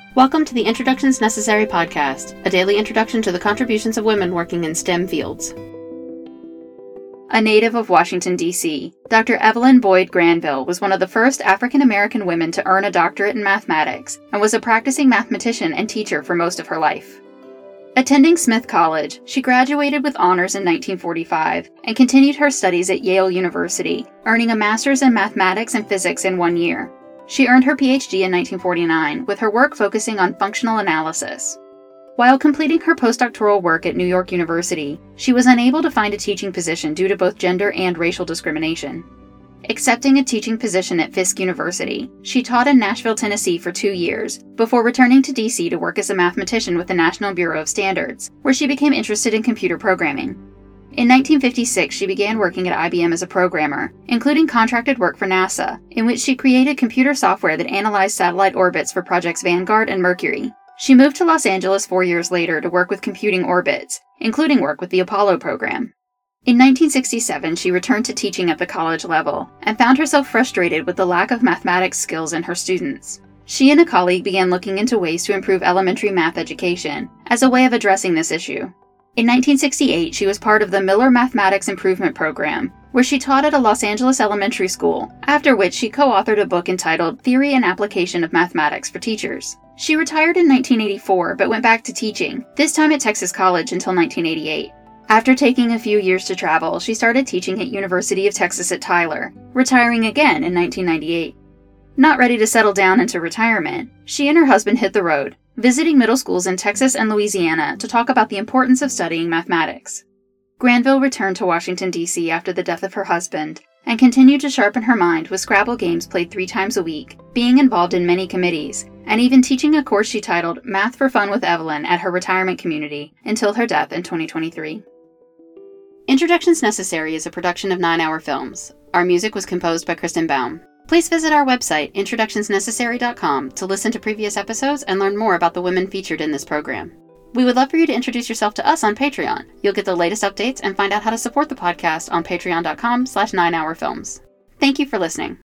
Welcome to the Introductions Necessary podcast, a daily introduction to the contributions of women working in STEM fields. A native of Washington, D.C., Dr. Evelyn Boyd Granville was one of the first African-American women to earn a doctorate in mathematics and was a practicing mathematician and teacher for most of her life. Attending Smith College, she graduated with honors in 1945 and continued her studies at Yale University, earning a master's in mathematics and physics in 1 year. She earned her PhD in 1949, with her work focusing on functional analysis. While completing her postdoctoral work at New York University, she was unable to find a teaching position due to both gender and racial discrimination. Accepting a teaching position at Fisk University, she taught in Nashville, Tennessee for 2 years, before returning to D.C. to work as a mathematician with the National Bureau of Standards, where she became interested in computer programming. In 1956, she began working at IBM as a programmer, including contracted work for NASA, in which she created computer software that analyzed satellite orbits for Projects Vanguard and Mercury. She moved to Los Angeles 4 years later to work with computing orbits, including work with the Apollo program. In 1967, she returned to teaching at the college level, and found herself frustrated with the lack of mathematics skills in her students. She and a colleague began looking into ways to improve elementary math education, as a way of addressing this issue. In 1968, she was part of the Miller Mathematics Improvement Program, where she taught at a Los Angeles elementary school, after which she co-authored a book entitled Theory and Application of Mathematics for Teachers. She retired in 1984, but went back to teaching, this time at Texas College until 1988. After taking a few years to travel, she started teaching at University of Texas at Tyler, retiring again in 1998. Not ready to settle down into retirement, she and her husband hit the road, visiting middle schools in Texas and Louisiana to talk about the importance of studying mathematics. Granville returned to Washington, D.C. after the death of her husband, and continued to sharpen her mind with Scrabble games played 3 times a week, being involved in many committees, and even teaching a course she titled Math for Fun with Evelyn at her retirement community until her death in 2023. Introductions Necessary is a production of 9 Hour Films. Our music was composed by Kristen Baum. Please visit our website, introductionsnecessary.com, to listen to previous episodes and learn more about the women featured in this program. We would love for you to introduce yourself to us on Patreon. You'll get the latest updates and find out how to support the podcast on patreon.com/9hourfilms. Thank you for listening.